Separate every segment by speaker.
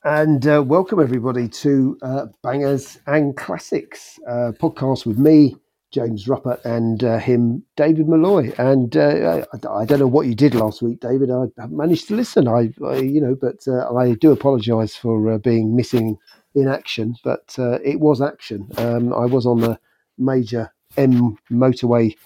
Speaker 1: And welcome everybody to Bangers and Classics podcast with me, James Ruppert, and him, David Malloy. And I don't know what you did last week, David. I haven't managed to listen. But I do apologise for being missing in action. But it was action. I was on the major M motorway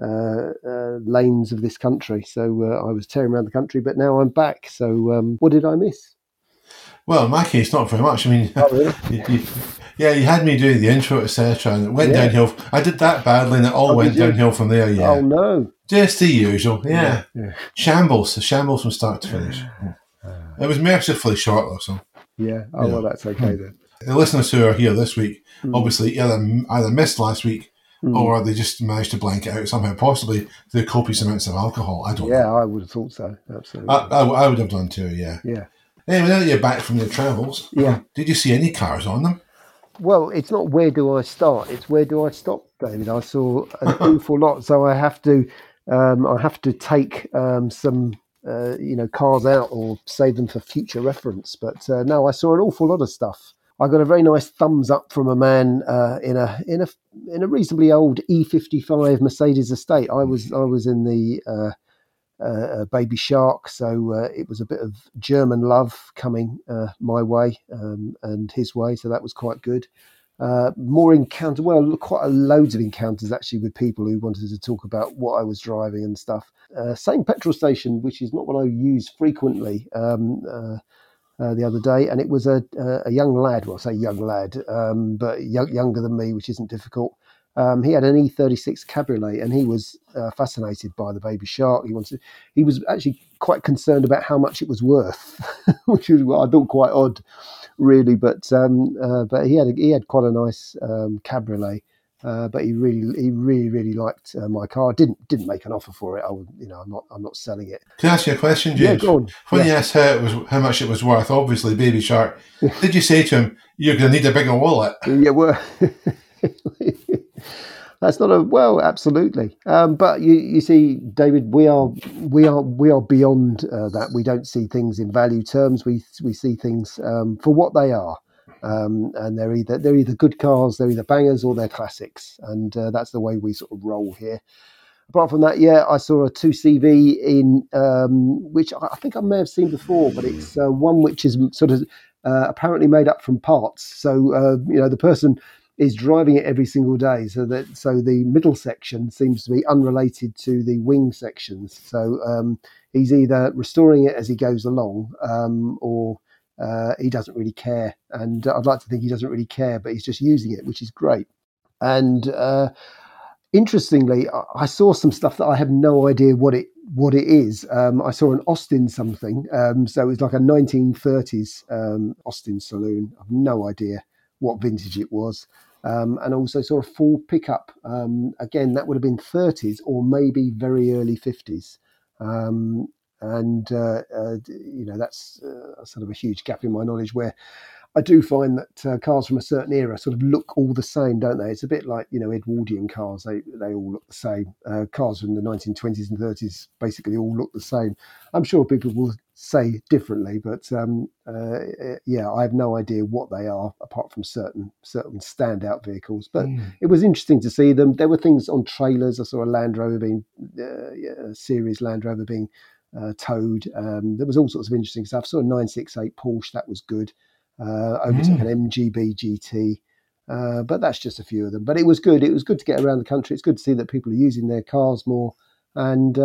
Speaker 1: lanes of this country, so I was tearing around the country. But now I'm back. So what did I miss?
Speaker 2: Well, in my case, not very much. I mean,
Speaker 1: oh, really?
Speaker 2: you had me doing the intro, etc., and it went downhill. I did that badly, and it all went downhill from there. Yeah.
Speaker 1: Oh no!
Speaker 2: Just the usual. Yeah. Shambles from start to finish. It was mercifully short, though. So.
Speaker 1: Yeah. Oh well, that's okay then.
Speaker 2: The listeners who are here this week obviously either missed last week or they just managed to blank it out somehow, possibly through copious amounts of alcohol. I don't know.
Speaker 1: Yeah, I would have thought so. Absolutely.
Speaker 2: I would have done too. Yeah.
Speaker 1: Yeah.
Speaker 2: Anyway, now that you're back from your travels, did you see any cars on them?
Speaker 1: Well, it's not where do I start; it's where do I stop, David. I saw an awful lot, so I have to take some cars out or save them for future reference. But no, I saw an awful lot of stuff. I got a very nice thumbs up from a man in a reasonably old E55 Mercedes estate. I was in the Baby Shark, so it was a bit of German love coming my way and his way, so that was quite good. More encounters, quite loads of encounters actually with people who wanted to talk about what I was driving and stuff. Same petrol station, which is not what I use frequently, the other day, and it was a young lad, well I say young lad, but younger than me, which isn't difficult. He had an E36 Cabriolet, and he was fascinated by the Baby Shark. He was actually quite concerned about how much it was worth, which was what I thought quite odd, really. But he had quite a nice Cabriolet. But he really liked my car. Didn't make an offer for it. I'm not selling it.
Speaker 2: Can I ask you a question, James?
Speaker 1: Yeah, go on.
Speaker 2: When you asked how much it was worth, obviously Baby Shark, did you say to him, "You're going to need a bigger wallet"?
Speaker 1: Yeah, well. That's not absolutely. But you see, David, we are beyond that. We don't see things in value terms. We see things for what they are, and they're either good cars, they're either bangers, or they're classics, and that's the way we sort of roll here. Apart from that, I saw a 2CV in which I think I may have seen before, but it's one which is sort of apparently made up from parts. So the person is driving it every single day, so the middle section seems to be unrelated to the wing sections. So he's either restoring it as he goes along, or he doesn't really care. And I'd like to think he doesn't really care, but he's just using it, which is great. And interestingly, I saw some stuff that I have no idea what it is. I saw an Austin something, so it's like a 1930s Austin saloon. I've no idea what vintage it was. And also saw a Ford pickup. Again, that would have been 30s or maybe very early 50s. That's sort of a huge gap in my knowledge, where I do find that cars from a certain era sort of look all the same, don't they? It's a bit like, Edwardian cars. They all look the same. Cars from the 1920s and 30s basically all look the same. I'm sure people will say differently, but I have no idea what they are apart from certain standout vehicles. But it was interesting to see them. There were things on trailers. I saw a Land Rover being a series Land Rover being towed. There was all sorts of interesting stuff. I saw a 968 Porsche, that was good. Overtook an MGB GT, but that's just a few of them. But it was good. It was good to get around the country. It's good to see that people are using their cars more, and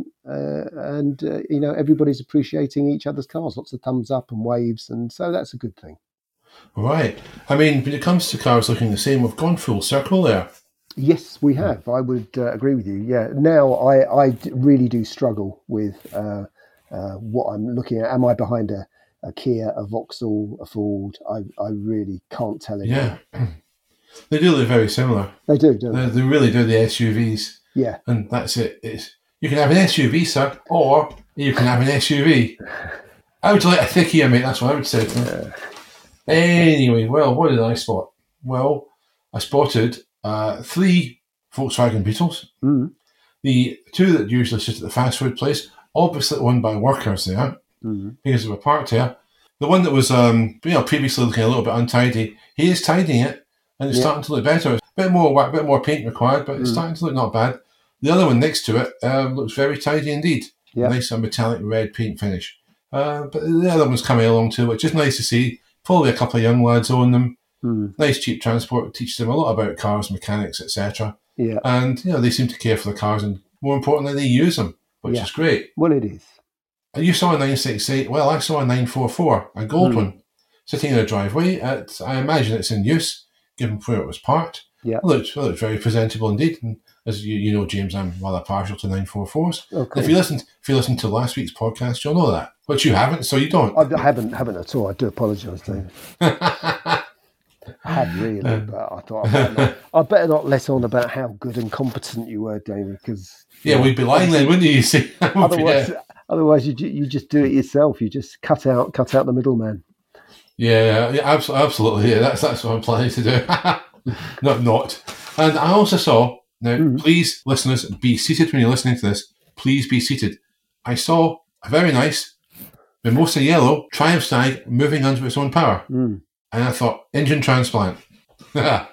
Speaker 1: everybody's appreciating each other's cars. Lots of thumbs up and waves, and so that's a good thing.
Speaker 2: Right. I mean, when it comes to cars looking the same, we've gone full circle there.
Speaker 1: Yes, we have. I would agree with you. Yeah. Now I really do struggle with what I'm looking at. Am I behind a Kia, a Vauxhall, a Ford? I really can't tell anymore.
Speaker 2: Yeah. They do look very similar.
Speaker 1: They do, don't they?
Speaker 2: They really do, the SUVs.
Speaker 1: Yeah.
Speaker 2: And that's it. You can have an SUV, sir, or you can have an SUV. I would like a thick Kia, mate. That's what I would say to them. Anyway, well, what did I spot? Well, I spotted 3 Volkswagen Beetles. The 2 that usually sit at the fast food place, obviously owned by workers there, because they were parked there. The one that was previously looking a little bit untidy, he is tidying it, and it's starting to look better. It's a bit more work, a bit more paint required, but it's starting to look not bad. The other one next to it looks very tidy indeed.
Speaker 1: Yeah.
Speaker 2: Nice metallic red paint finish. But the other one's coming along too, which is nice to see. Probably a couple of young lads own them. Nice cheap transport, teaches them a lot about cars, mechanics, etc.
Speaker 1: Yeah.
Speaker 2: And they seem to care for the cars, and more importantly, they use them, which is great.
Speaker 1: Well, it is.
Speaker 2: And you saw a 968. Well, I saw a 944, a gold one, sitting in a driveway. I imagine it's in use, given where it was parked.
Speaker 1: Yeah.
Speaker 2: It looked very presentable indeed. And as you know, James, I'm rather partial to 944s.
Speaker 1: Oh, cool.
Speaker 2: If you listened to last week's podcast, you'll know that. But you haven't, so you don't.
Speaker 1: I haven't at all. I do apologise, David. I had really, but I thought I better not let on about how good and competent you were, David, because
Speaker 2: we'd be lying then, wouldn't you? You see,
Speaker 1: otherwise you just do it yourself. You just cut out the middleman.
Speaker 2: Yeah, absolutely. Yeah, that's what I'm planning to do. not. And I also saw. Now, please, listeners, be seated when you're listening to this. Please be seated. I saw a very nice Mimosa Yellow Triumph Stag moving under its own power. And I thought, engine transplant. But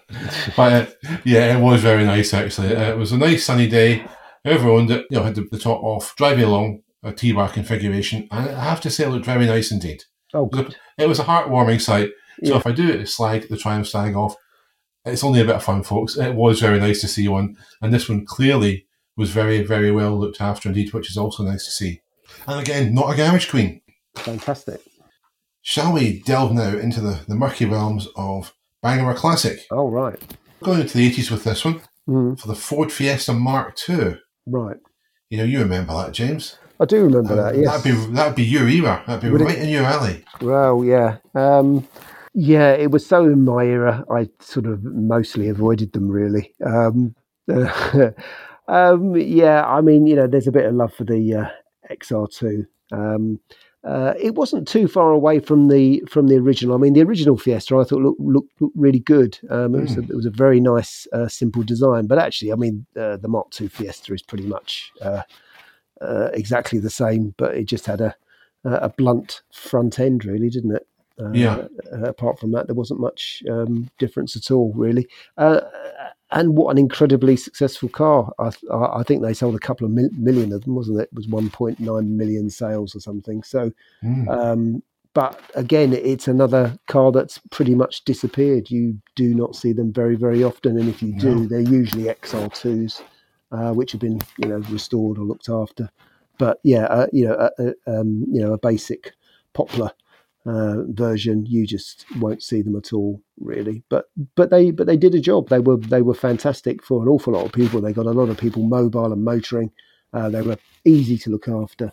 Speaker 2: it was very nice, actually. It was a nice sunny day. Whoever owned it, had the top off, driving along a T-bar configuration. And I have to say, it looked very nice indeed.
Speaker 1: Oh, good.
Speaker 2: It was a heartwarming sight. So if I do slag the Triumph Stag off, it's only a bit of fun, folks. It was very nice to see one. And this one clearly was very, very well looked after indeed, which is also nice to see. And again, not a garage queen.
Speaker 1: Fantastic.
Speaker 2: Shall we delve now into the murky realms of Bangor Classic?
Speaker 1: Oh, right.
Speaker 2: Going into the 80s with this one for the Ford Fiesta Mark II.
Speaker 1: Right.
Speaker 2: You remember that, James?
Speaker 1: I do remember that, yes.
Speaker 2: That'd be your era. That'd be right in your alley.
Speaker 1: Well, yeah. It was so in my era, I sort of mostly avoided them, really. There's a bit of love for the XR2. It wasn't too far away from the original. I mean, the original Fiesta I thought looked really good. It was a very nice, simple design. But actually, I mean, the Mark II Fiesta is pretty much exactly the same, but it just had a blunt front end, really, didn't it? Apart from that, there wasn't much difference at all, really. And what an incredibly successful car. I think they sold a couple of million of them, wasn't it? It was 1.9 million sales or something. So, but again, it's another car that's pretty much disappeared. You do not see them very, very often. And if you do, they're usually XR2s, which have been, restored or looked after. But a basic Poplar version, you just won't see them at all, really. But they did a job. They were fantastic for an awful lot of people. They got a lot of people mobile and motoring. They were easy to look after,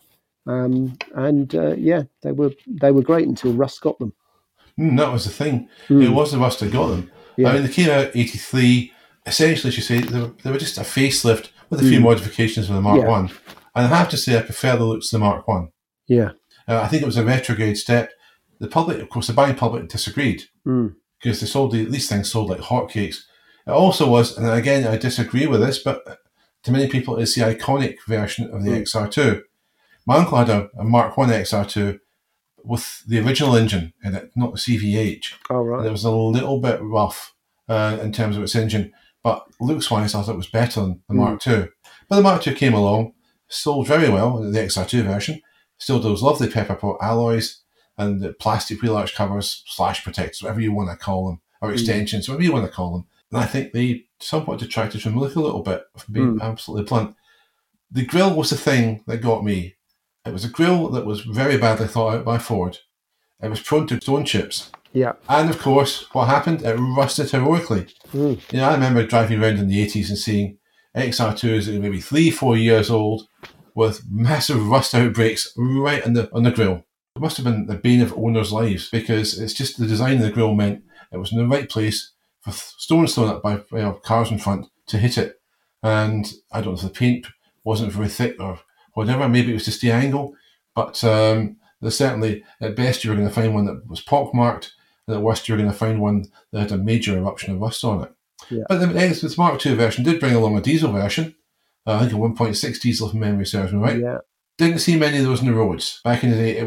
Speaker 1: they were great until Rust got them.
Speaker 2: That was the thing. It was the Rust that got them. Yeah. I mean, they came out 83. Essentially, as you say, they were just a facelift with a few modifications for the Mark I. And I have to say, I prefer the looks of the Mark I.
Speaker 1: Yeah.
Speaker 2: I think it was a retrograde step. The public, of course, the buying public disagreed because these things sold like hotcakes. It also was, and again, I disagree with this, but to many people, it's the iconic version of the XR2. My uncle had a Mark I XR2 with the original engine in it, not the CVH.
Speaker 1: Oh, right.
Speaker 2: And it was a little bit rough in terms of its engine, but looks-wise, I thought it was better than the Mark II. But the Mark II came along, sold very well, the XR2 version, still those lovely pepper pot alloys, and the plastic wheel arch covers, slash protectors, whatever you want to call them, or extensions, whatever you want to call them. And I think they somewhat detracted from the look a little bit, for being absolutely blunt. The grille was the thing that got me. It was a grille that was very badly thought out by Ford. It was prone to stone chips.
Speaker 1: Yeah.
Speaker 2: And of course, what happened? It rusted heroically. I remember driving around in the 80s and seeing XR2s that were maybe 3-4 years old with massive rust outbreaks right on the grille. It must have been the bane of owners' lives because it's just the design of the grille meant it was in the right place for stones thrown up by cars in front to hit it. And I don't know if the paint wasn't very thick or whatever, maybe it was just the angle, but there's certainly, at best, you were going to find one that was pockmarked, and at worst, you were going to find one that had a major eruption of rust on it.
Speaker 1: Yeah.
Speaker 2: But the Mark II version did bring along a diesel version, I think a 1.6 diesel, if memory serves me right.
Speaker 1: Yeah.
Speaker 2: Didn't see many of those in the roads. Back in the day, it was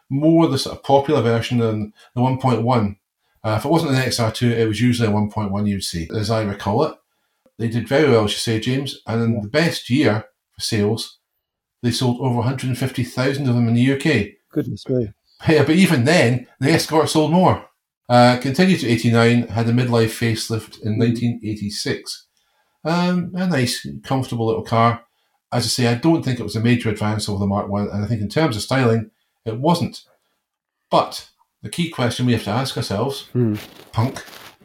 Speaker 2: more the sort of popular version than the 1.1. If it wasn't an XR2, it was usually a 1.1 you'd see, as I recall it. They did very well, as you say, James, and in the best year for sales, they sold over 150,000 of them in the UK.
Speaker 1: Goodness me.
Speaker 2: Yeah, but even then, the Escort sold more. Continued to 89, had a midlife facelift in 1986. A nice, comfortable little car. As I say, I don't think it was a major advance over the Mark 1, and I think in terms of styling, it wasn't. But the key question we have to ask ourselves, punk,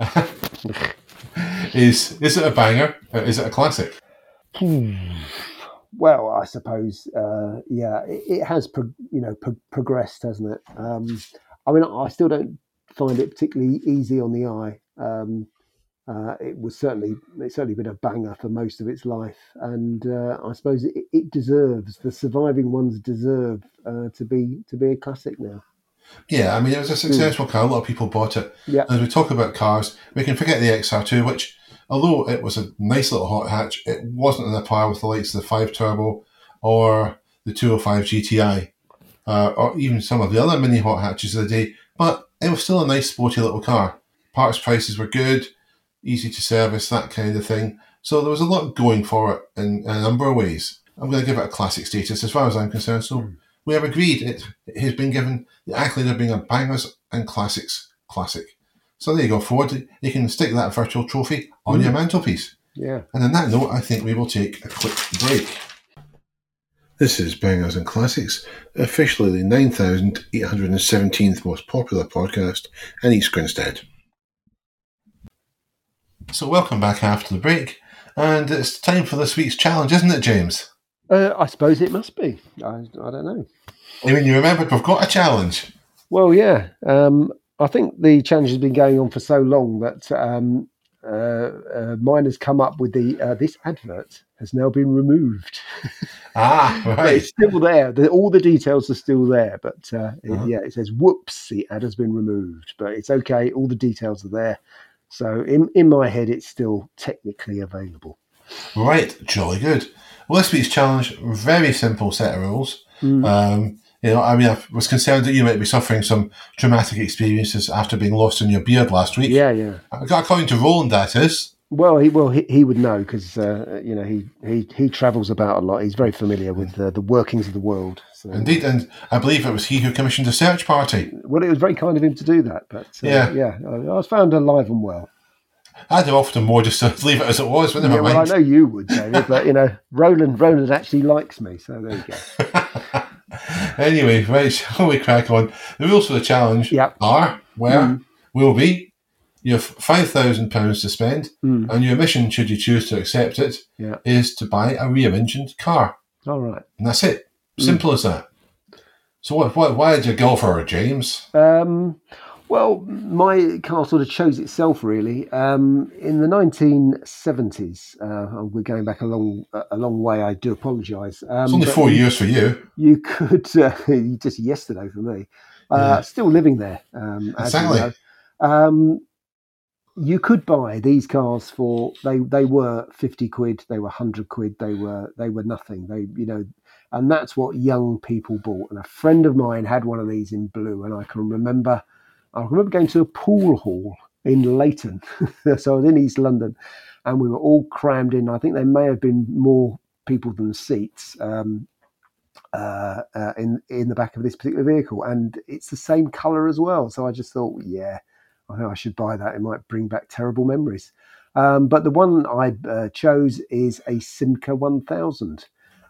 Speaker 2: is it a banger or is it a classic?
Speaker 1: Well, I suppose, it has progressed, hasn't it? I mean, I still don't find it particularly easy on the eye. It's certainly been a banger for most of its life, and I suppose it deserves, the surviving ones deserve to be a classic now.
Speaker 2: Yeah, I mean, it was a successful car. A lot of people bought it.
Speaker 1: Yeah.
Speaker 2: As we talk about cars, we can forget the XR2, which, although it was a nice little hot hatch, it wasn't on a par with the likes of the 5 Turbo or the 205 GTI, or even some of the other mini hot hatches of the day. But it was still a nice, sporty little car. Parts prices were good, easy to service, that kind of thing. So there was a lot going for it in a number of ways. I'm going to give it a classic status as far as I'm concerned. So we have agreed it has been given the accolade of being a bangers and classics classic. So there you go, Ford. You can stick that virtual trophy on your mantelpiece.
Speaker 1: Yeah.
Speaker 2: And on that note, I think we will take a quick break. This is Bangers and Classics, officially the 9,817th most popular podcast in East Grinstead. So welcome back after the break, and it's time for this week's challenge, isn't it, James?
Speaker 1: I suppose it must be. I don't know.
Speaker 2: I mean, you remembered we've got a challenge.
Speaker 1: Well, yeah. I think the challenge has been going on for so long that mine has come up with this advert has now been removed.
Speaker 2: Right.
Speaker 1: But it's still there. All the details are still there, but it says, whoops, the ad has been removed. But it's okay. All the details are there. So in my head, it's still technically available.
Speaker 2: Right. Jolly good. Well, this week's challenge, very simple set of rules. I was concerned that you might be suffering some traumatic experiences after being lost in your beard last week.
Speaker 1: Yeah.
Speaker 2: According to Roland, that is.
Speaker 1: Well, he would know because he travels about a lot. He's very familiar with the workings of the world. So.
Speaker 2: Indeed, and I believe it was he who commissioned a search party.
Speaker 1: Well, it was very kind of him to do that. But I was found alive and well.
Speaker 2: I'd have often more just to leave it as it was. But never mind.
Speaker 1: Well, I know you would, David, but Roland actually likes me, so there you go.
Speaker 2: Anyway, right, shall we crack on? The rules for the challenge will be you have £5,000 to spend, and your mission, should you choose to accept it, is to buy a reimagined car.
Speaker 1: All right.
Speaker 2: And that's it. Simple as that. So why did you go for it, James?
Speaker 1: Well, my car sort of chose itself, really. In the 1970s, we're going back a long way. I do apologise.
Speaker 2: It's only 4 years for you.
Speaker 1: You could, just yesterday for me, still living there.
Speaker 2: Exactly.
Speaker 1: You could buy these cars for, they were 50 quid, they were 100 quid, they were nothing. And that's what young people bought. And a friend of mine had one of these in blue, and I remember going to a pool hall in Leighton. So I was in East London, and we were all crammed in. I think there may have been more people than seats in the back of this particular vehicle, and it's the same colour as well. So I just thought, I think I should buy that. It might bring back terrible memories. But the one I chose is a Simca 1000.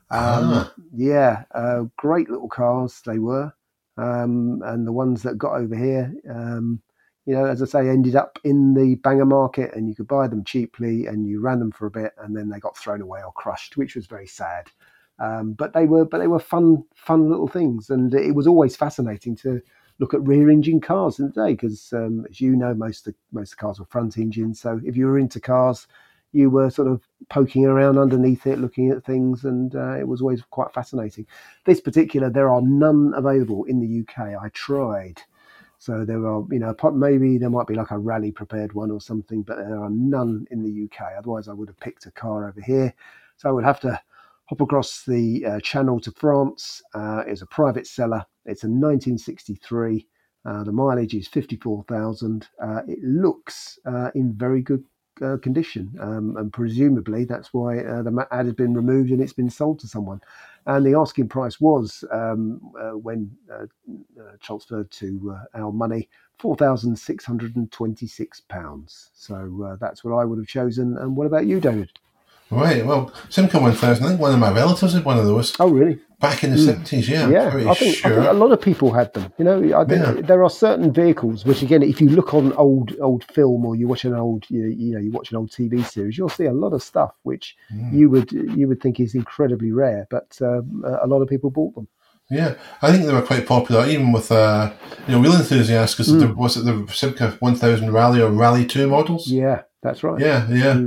Speaker 1: Great little cars they were. And the ones that got over here, as I say, ended up in the banger market, and you could buy them cheaply, and you ran them for a bit, and then they got thrown away or crushed, which was very sad. But they were fun little things, and it was always fascinating to look at rear engine cars in the day, because as you know, most of the cars were front engine. So if you were into cars, you were sort of poking around underneath it, looking at things, and it was always quite fascinating. This particular, there are none available in the UK. I tried. So there are, maybe there might be like a rally prepared one or something, but there are none in the UK. Otherwise, I would have picked a car over here. So I would have to hop across the channel to France. It's a private seller. It's a 1963. The mileage is 54,000. It looks in very good condition, and presumably that's why the ad has been removed and it's been sold to someone. And the asking price was, when transferred to our money, £4,626. So that's what I would have chosen. And what about you, David?
Speaker 2: Right, well, Simca 1000, I think one of my relatives had one of those.
Speaker 1: Oh, really?
Speaker 2: Back in the 70s, yeah.
Speaker 1: I think a lot of people had them. You know, I think there are certain vehicles which, again, if you look on old film or you watch an old, you watch an old TV series, you'll see a lot of stuff which you would think is incredibly rare, but a lot of people bought them.
Speaker 2: Yeah, I think they were quite popular, even with wheel enthusiasts, because was it the Simca 1000 Rally or Rally 2 models?
Speaker 1: Yeah, that's right.
Speaker 2: Yeah.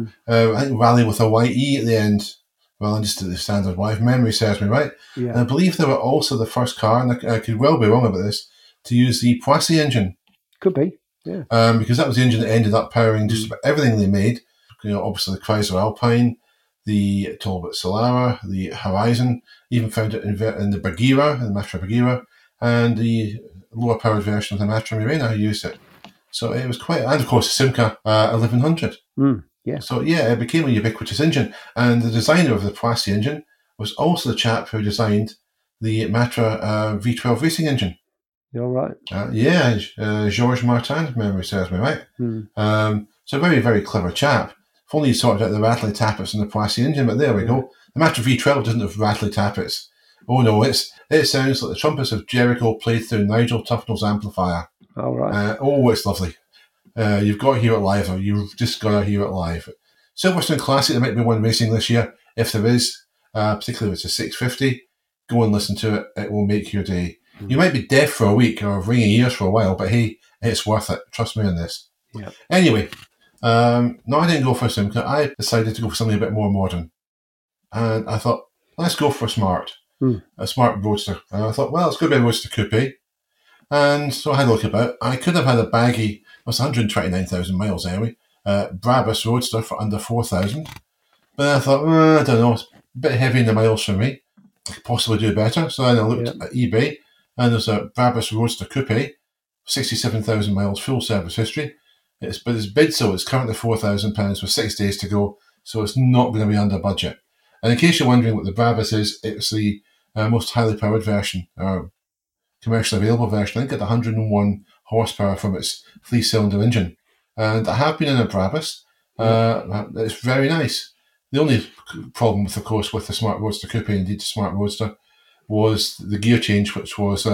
Speaker 2: I think Rally with a white E at the end. Well, just the standard Y, if memory serves me right.
Speaker 1: Yeah.
Speaker 2: And I believe they were also the first car, and I could well be wrong about this, to use the Poissy engine.
Speaker 1: Could be, yeah.
Speaker 2: Because that was the engine that ended up powering just about everything they made. Obviously the Chrysler Alpine, the Talbot Solara, the Horizon, even found it in the Bagheera, the Matra Bagheera, and the lower powered version of the Matra Murena used it. So it was quite, and of course the Simca 1100.
Speaker 1: Yeah.
Speaker 2: So it became a ubiquitous engine, and the designer of the Poissy engine was also the chap who designed the Matra V12 racing engine.
Speaker 1: You're right.
Speaker 2: Georges Martin, if memory serves me right. So a very, very clever chap. If only he sorted out the rattly tappets in the Poissy engine, but there we go. The Matra V12 doesn't have rattly tappets. Oh no, it sounds like the trumpets of Jericho played through Nigel Tufnell's amplifier.
Speaker 1: All right.
Speaker 2: It's lovely. You've got to hear it live, or you've just got to hear it live. Silverstone Classic, there might be one racing this year. If there is, particularly if it's a 650, go and listen to it. It will make your day. You might be deaf for a week or ringing ears for a while, but hey, it's worth it. Trust me on this.
Speaker 1: Yeah.
Speaker 2: Anyway, no, I didn't go for a Simca. I decided to go for something a bit more modern. And I thought, let's go for a Smart Roadster. And I thought, well, it's going to be a Roadster Coupe. And so I had a look about. I could have had a baggy, it's 129,000 miles anyway, Brabus Roadster for under 4,000. But then I thought, I don't know, it's a bit heavy in the miles for me. I could possibly do better. So then I looked at eBay, and there's a Brabus Roadster Coupe, 67,000 miles, full service history. It's bid, so it's currently £4,000 with 6 days to go, so it's not going to be under budget. And in case you're wondering what the Brabus is, it's the most highly powered version, commercially available version. I think at 101 horsepower from its 3-cylinder engine. And I have been in a Brabus. It's very nice. The only problem, of course, with the Smart Roadster Coupe, indeed the Smart Roadster, was the gear change, which was,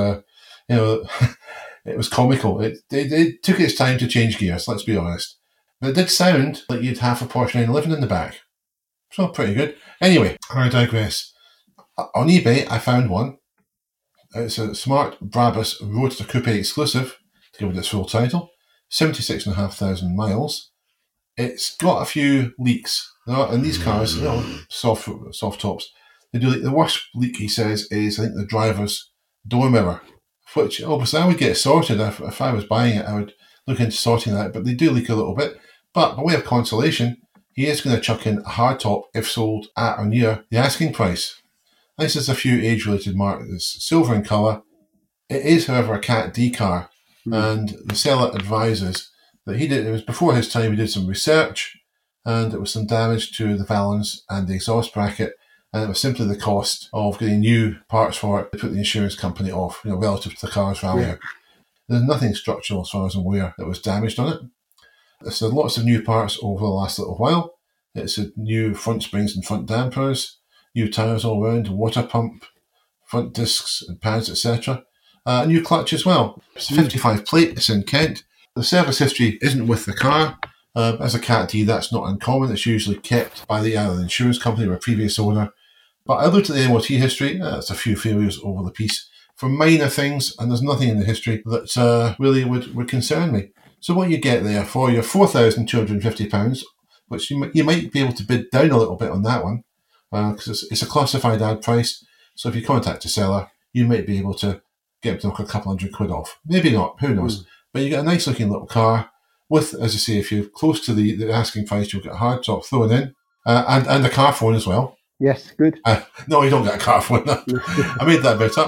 Speaker 2: it was comical. It took its time to change gears, let's be honest. But it did sound like you'd have a Porsche 911 in the back. So pretty good. Anyway, I digress. On eBay, I found one. It's a Smart Brabus Roadster Coupe exclusive, to give it its full title. 76,500 miles. It's got a few leaks. And these cars, soft tops, they do. The worst leak, he says, is I think the driver's door mirror, which obviously I would get sorted if I was buying it. I would look into sorting that, but they do leak a little bit. But by way of consolation, he is going to chuck in a hardtop if sold at or near the asking price. This is a few age-related marks. It's silver in colour. It is, however, a Cat D car, and the seller advises that it was before his time. He did some research, and it was some damage to the valance and the exhaust bracket, and it was simply the cost of getting new parts for it to put the insurance company off, relative to the car's value. Yeah. There's nothing structural, as far as I'm aware, that was damaged on it. There's lots of new parts over the last little while. It's a new front springs and front dampers, new tyres all round, water pump, front discs and pads, etc. A new clutch as well. It's a 55 plate, it's in Kent. The service history isn't with the car. As a Cat D, that's not uncommon. It's usually kept by either the insurance company or a previous owner. But I looked at the MOT history. There's a few failures over the piece for minor things, and there's nothing in the history that really would concern me. So what you get there for your £4,250, which you might be able to bid down a little bit on that one, because it's a classified ad price. So if you contact a seller, you might be able to get them to knock a couple £100 off. Maybe not, who knows. But you get a nice looking little car with, as I say, if you're close to the asking price, you'll get a hard top thrown in, and a car phone as well.
Speaker 1: Yes, good.
Speaker 2: No, you don't get a car phone. I made that bit up.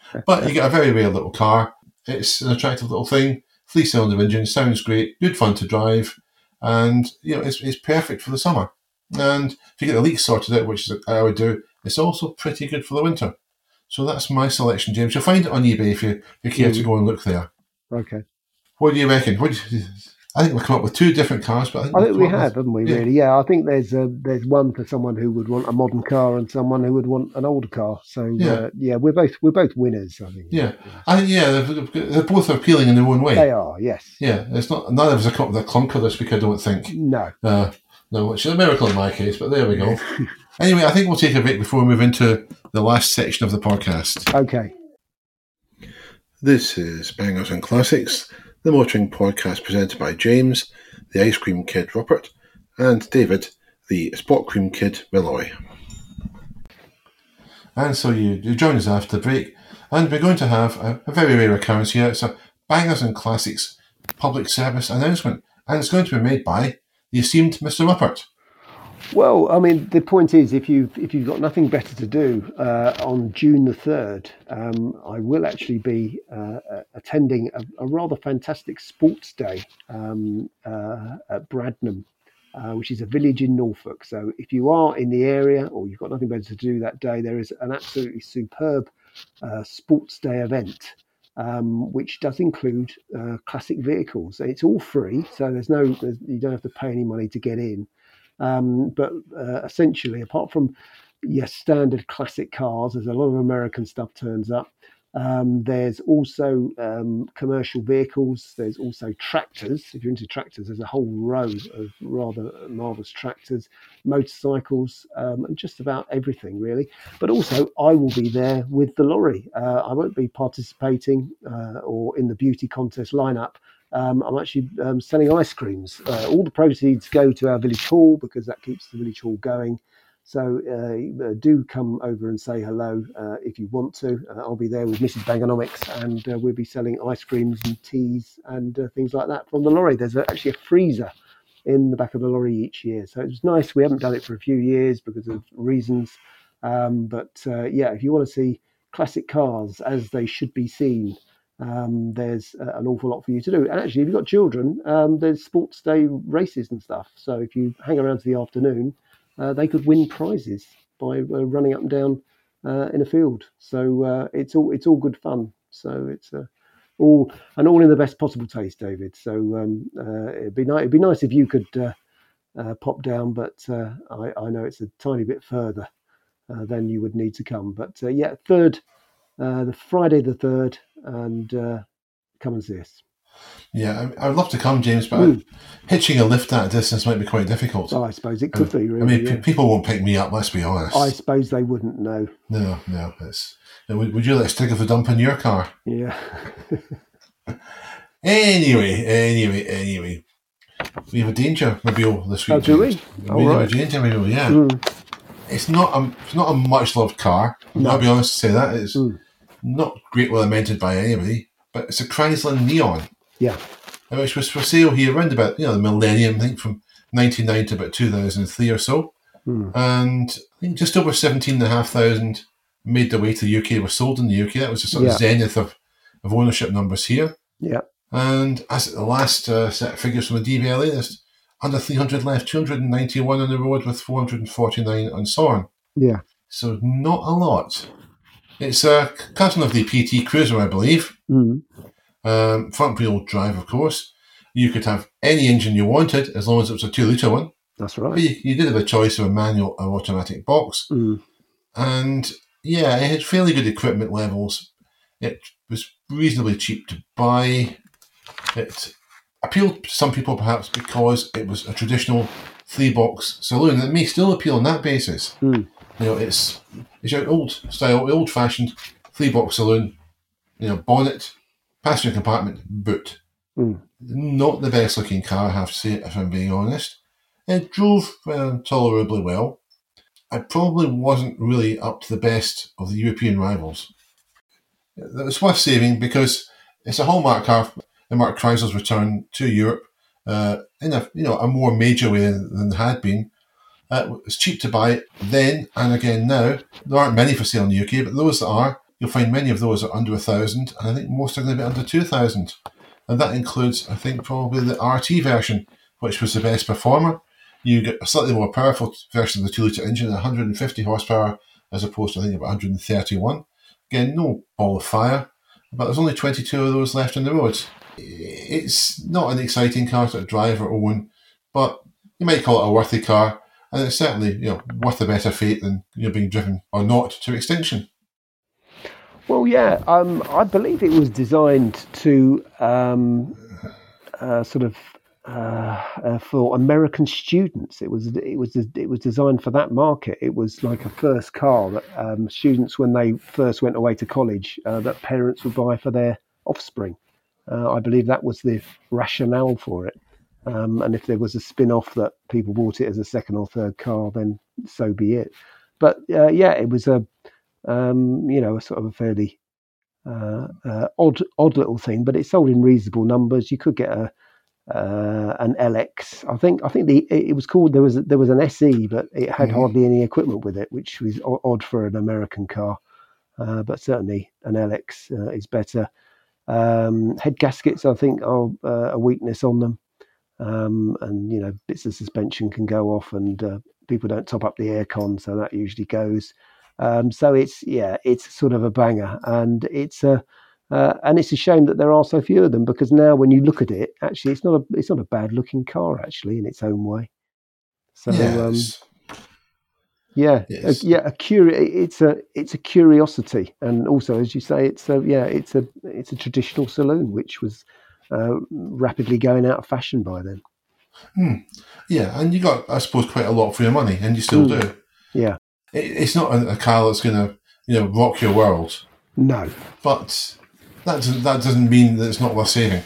Speaker 2: But you get a very rare little car. It's an attractive little thing. 3-cylinder engine, sounds great, good fun to drive, and it's perfect for the summer. And if you get the leaks sorted out, which is I would do, it's also pretty good for the winter. So that's my selection, James. You'll find it on eBay if you care to go and look there.
Speaker 1: Okay.
Speaker 2: What do you reckon? I think we've come up with two different cars, but
Speaker 1: I think we have, haven't we? Really? Yeah. I think there's one for someone who would want a modern car and someone who would want an older car. So we're both winners. I think.
Speaker 2: Yeah, they're both appealing in their own way.
Speaker 1: They are, yes.
Speaker 2: Yeah, it's not. None of us have come up with a clunker this week, I don't think.
Speaker 1: No.
Speaker 2: No, which is a miracle in my case, but there we go. Anyway, I think we'll take a break before we move into the last section of the podcast.
Speaker 1: Okay.
Speaker 2: This is Bangers and Classics, the motoring podcast presented by James, the Ice Cream Kid Rupert, and David, the Spot Cream Kid Milloy. And so you join us after the break, and we're going to have a very rare occurrence here. It's a Bangers and Classics public service announcement, and it's going to be made by the esteemed Mr. Rupert.
Speaker 1: Well, I mean, the point is, if you've got nothing better to do, on June the 3rd, I will actually be attending a rather fantastic sports day at Bradnam, which is a village in Norfolk. So if you are in the area or you've got nothing better to do that day, there is an absolutely superb sports day event, which does include classic vehicles. It's all free, so you don't have to pay any money to get in. But essentially, apart from your standard classic cars, there's a lot of American stuff turns up. There's also commercial vehicles. There's also tractors. If you're into tractors, there's a whole row of rather marvellous tractors, motorcycles, and just about everything, really. But also, I will be there with the lorry. I won't be participating or in the beauty contest lineup. I'm actually selling ice creams. All the proceeds go to our village hall because that keeps the village hall going. So do come over and say hello if you want to. I'll be there with Mrs. Bangonomics, and we'll be selling ice creams and teas and things like that from the lorry. There's actually a freezer in the back of the lorry each year. So it's nice. We haven't done it for a few years because of reasons. But if you want to see classic cars as they should be seen, there's an awful lot for you to do. And actually, if you've got children, there's sports day races and stuff. So if you hang around to the afternoon, they could win prizes by running up and down in a field. So it's all good fun. So it's all in the best possible taste, David. So it'd be nice if you could pop down, but I know it's a tiny bit further than you would need to come. But the Friday the 3rd, and come and see us.
Speaker 2: Yeah, I would love to come, James, but hitching a lift at a distance might be quite difficult.
Speaker 1: Oh, I suppose it could be, really.
Speaker 2: People won't pick me up, let's be honest.
Speaker 1: I suppose they wouldn't, no.
Speaker 2: No. Would you let us take off the dump in your car?
Speaker 1: Yeah.
Speaker 2: Anyway. We have a danger mobile this week.
Speaker 1: Oh, do we?
Speaker 2: We have a danger mobile, yeah. It's not a much-loved car.
Speaker 1: No.
Speaker 2: I'll be honest to say that. It's not great lamented by anybody, but it's a Chrysler Neon.
Speaker 1: Yeah.
Speaker 2: Which was for sale here around about the millennium, I think from 1999 to about 2003 or so. And I think just over 17,500 made their way to the UK, were sold in the UK. That was the sort of zenith of ownership numbers here.
Speaker 1: Yeah.
Speaker 2: And as at the last set of figures from the DVLA, there's under 300 left, 291 on the road with 449 on Soren.
Speaker 1: Yeah.
Speaker 2: So not a lot. It's a cousin of the PT Cruiser, I believe. Front wheel drive, of course. You could have any engine you wanted as long as it was a 2-litre one.
Speaker 1: That's right.
Speaker 2: But you did have a choice of a manual or automatic box. And it had fairly good equipment levels. It was reasonably cheap to buy. It appealed to some people perhaps because it was a traditional 3-box saloon. It may still appeal on that basis. It's your old style, old-fashioned 3-box saloon. Bonnet, passenger compartment, boot. Not the best looking car, I have to say, if I'm being honest. It drove tolerably well. It probably wasn't really up to the best of the European rivals. It was worth saving because it's a hallmark car in Mark Chrysler's return to Europe in a more major way than it had been. It's cheap to buy then and again now. There aren't many for sale in the UK, but those that are you'll find many of those are under 1,000, and I think most are going to be under 2,000. And that includes, I think, probably the RT version, which was the best performer. You get a slightly more powerful version of the 2-litre engine, 150 horsepower, as opposed to, I think, about 131. Again, no ball of fire, but there's only 22 of those left on the roads. It's not an exciting car to drive or own, but you might call it a worthy car, and it's certainly worth a better fate than being driven or not to extinction.
Speaker 1: Well, yeah, I believe it was designed to for American students. It was designed for that market. It was like a first car that students, when they first went away to college, that parents would buy for their offspring. I believe that was the rationale for it. And if there was a spin-off that people bought it as a second or third car, then so be it. But it was a sort of a fairly odd little thing, but it sold in reasonable numbers. You could get an LX. I think it was called. There was an SE, but it had hardly any equipment with it, which was odd for an American car. But certainly an LX is better. Head gaskets, I think, are a weakness on them, and bits of suspension can go off, and people don't top up the aircon, so that usually goes. So it's sort of a banger, and it's a shame that there are so few of them, because now when you look at it, actually it's not a bad looking car actually in its own way. So it's a curiosity, and also, as you say, it's a traditional saloon which was rapidly going out of fashion by then.
Speaker 2: Yeah, and you got, I suppose, quite a lot for your money, and you still do.
Speaker 1: Yeah.
Speaker 2: It's not a car that's going to, rock your world.
Speaker 1: No.
Speaker 2: But that doesn't mean that it's not worth saving.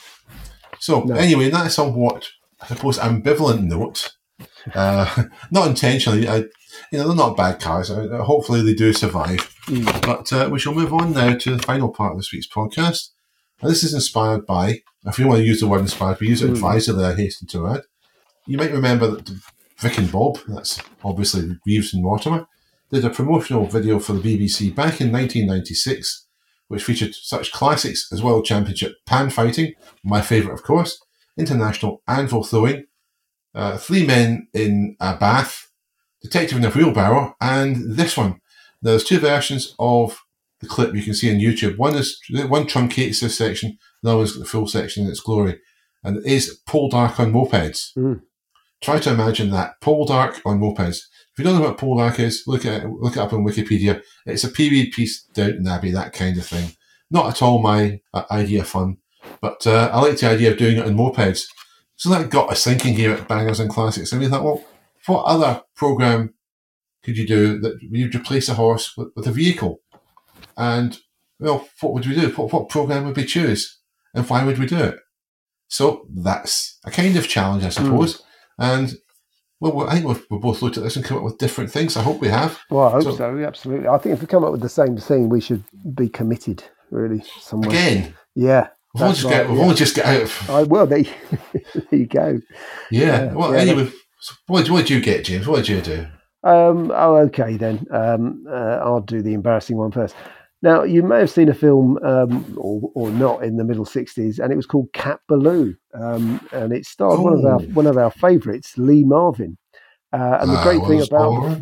Speaker 2: So anyway, that's a somewhat, I suppose, ambivalent note. Not intentionally. They're not bad cars. Hopefully they do survive. But we shall move on now to the final part of this week's podcast. And this is inspired by, if you want to use the word inspired, we use it advisedly, I hasten to add. You might remember that Vic and Bob, that's obviously Reeves and Mortimer, did a promotional video for the BBC back in 1996, which featured such classics as World Championship pan fighting, my favourite of course, international anvil throwing, 3 men in a bath, detective in a wheelbarrow, and this one. There's 2 versions of the clip you can see on YouTube. One truncates this section, the other one's got the full section in its glory, and it is Pole Dark on mopeds. Try to imagine that. Pole Dark on mopeds. If you don't know what Pole Dark is, look it up on Wikipedia. It's a period piece, Downton Abbey, that kind of thing. Not at all my idea of fun, but I like the idea of doing it on mopeds. So that got us thinking here at Bangers and Classics. And we thought, well, what other programme could you do that you'd replace a horse with a vehicle? And, well, what would we do? What programme would we choose? And why would we do it? So that's a kind of challenge, I suppose. And well, I think we've both looked at this and come up with different things. I hope we have.
Speaker 1: Well, I hope so. Absolutely. I think if we come up with the same thing, we should be committed, really, somewhere.
Speaker 2: Again?
Speaker 1: Yeah.
Speaker 2: We've only just got out of...
Speaker 1: there you go.
Speaker 2: Yeah. Well, anyway, what did you get, James? What did you do?
Speaker 1: Okay, then. I'll do the embarrassing one first. Now, you may have seen a film, or not, in the middle 60s, and it was called Cat Ballou, and it starred one of our favourites, Lee Marvin. And the great thing about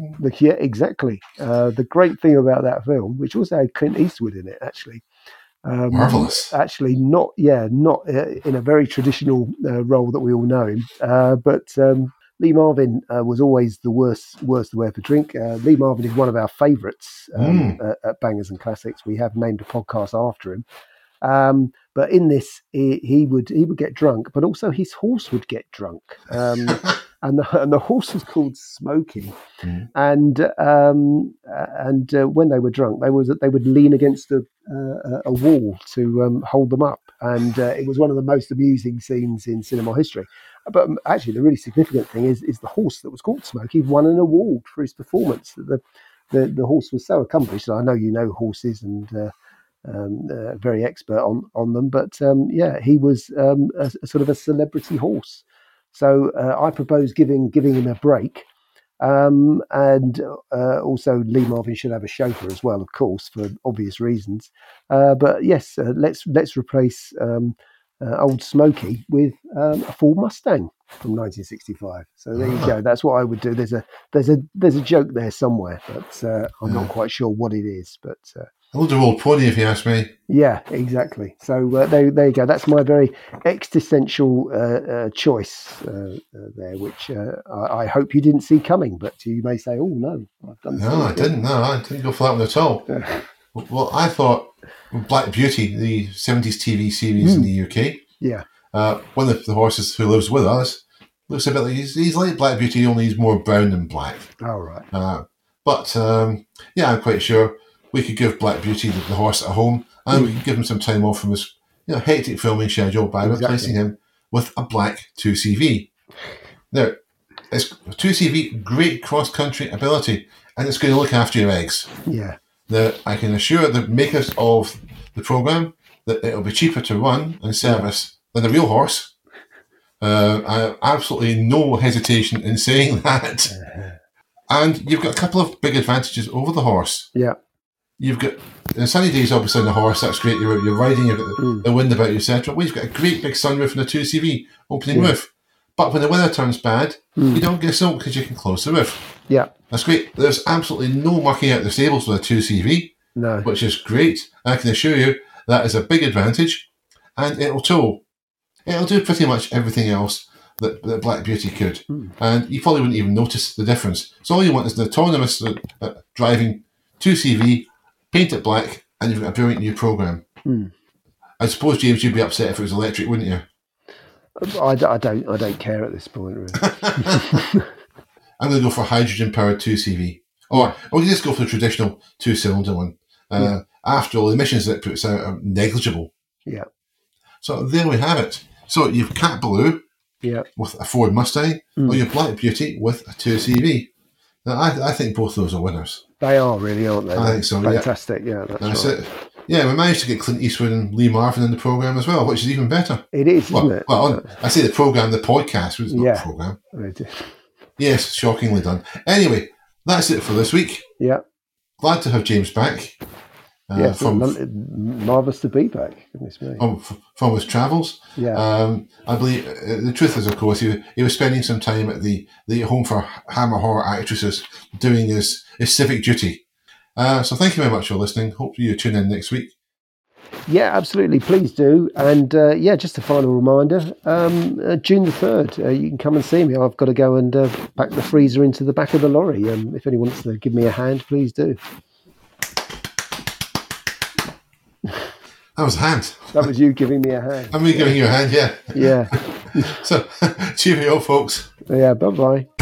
Speaker 1: the great thing about that film, which also had Clint Eastwood in it, actually.
Speaker 2: Marvelous.
Speaker 1: Actually, not in a very traditional role that we all know him, but. Lee Marvin was always the worst the way for drink. Lee Marvin is one of our favourites at Bangers and Classics. We have named a podcast after him. But in this, he would get drunk, but also his horse would get drunk. And the horse was called Smokey. And when they were drunk, they would lean against a wall to hold them up. And it was one of the most amusing scenes in cinema history. But actually, the really significant thing is the horse that was called Smokey won an award for his performance. The horse was so accomplished. I know you know horses and very expert on them, but he was a sort of a celebrity horse. So I propose giving him a break And also Lee Marvin should have a chauffeur as well, of course, for obvious reasons. But yes, let's replace Old Smoky with a Ford Mustang from 1965. So there you go. That's what I would do. There's a joke there somewhere, but I'm not quite sure what it is. But
Speaker 2: a load of old pony, if you ask me.
Speaker 1: yeah, exactly. So there you go. That's my very existential choice there, which I hope you didn't see coming. But you may say, "Oh no, I've done."
Speaker 2: No, I didn't. No, I didn't go for that one at all. Well, I thought Black Beauty, the 70s TV series in the UK.
Speaker 1: Yeah.
Speaker 2: One of the horses who lives with us looks a bit like he's like Black Beauty, only he's more brown than black.
Speaker 1: All right.
Speaker 2: But yeah, I'm quite sure we could give Black Beauty the horse at home, and we could give him some time off from his hectic filming schedule by replacing him with a black 2CV. Now, it's 2CV, great cross-country ability, and it's going to look after your eggs.
Speaker 1: Yeah.
Speaker 2: Now, I can assure the makers of the programme that it'll be cheaper to run and service than a real horse. I have absolutely no hesitation in saying that. And you've got a couple of big advantages over the horse.
Speaker 1: Yeah.
Speaker 2: You've got the sunny days, obviously, on the horse. That's great. You're riding, you've got the wind about you, etc. Well, you've got a great big sunroof and a 2CV opening roof. But when the weather turns bad, you don't get soaked because you can close the roof.
Speaker 1: Yeah.
Speaker 2: That's great. There's absolutely no mucking out the stables with a 2CV, which is great. I can assure you that is a big advantage. And it'll tow. It'll do pretty much everything else that Black Beauty could. And you probably wouldn't even notice the difference. So all you want is an autonomous driving 2CV, paint it black, and you've got a brilliant new programme. I suppose, James, you'd be upset if it was electric, wouldn't you?
Speaker 1: I don't care at this point, really.
Speaker 2: I'm going to go for hydrogen-powered 2CV. Or we can just go for the traditional two-cylinder one. After all, the emissions that it puts out are negligible.
Speaker 1: Yeah.
Speaker 2: So there we have it. So you've Cat Blue with a Ford Mustang, or you've Black Beauty with a 2CV. Now, I think both those are winners.
Speaker 1: They are really, aren't they?
Speaker 2: I think so.
Speaker 1: Fantastic. Yeah, that's right.
Speaker 2: it. Yeah, we managed to get Clint Eastwood and Lee Marvin in the programme as well, which is even better.
Speaker 1: It is, isn't it?
Speaker 2: Well, I say the programme, the podcast was not the programme. Yes, shockingly done. Anyway, that's it for this week.
Speaker 1: Yeah.
Speaker 2: Glad to have James back.
Speaker 1: Marvellous to be back. Goodness me.
Speaker 2: From his travels.
Speaker 1: Yeah.
Speaker 2: I believe the truth is, of course, he was spending some time at the Home for Hammer Horror Actresses doing his civic duty. So thank you very much for listening. Hope you tune in next week.
Speaker 1: Yeah, absolutely. Please do. And just a final reminder, June the 3rd, you can come and see me. I've got to go and pack the freezer into the back of the lorry. If anyone wants to give me a hand, please do.
Speaker 2: That was a hand.
Speaker 1: That was you giving me a hand.
Speaker 2: I'm giving you a hand, yeah.
Speaker 1: Yeah.
Speaker 2: So, cheerio, folks.
Speaker 1: Yeah, bye-bye.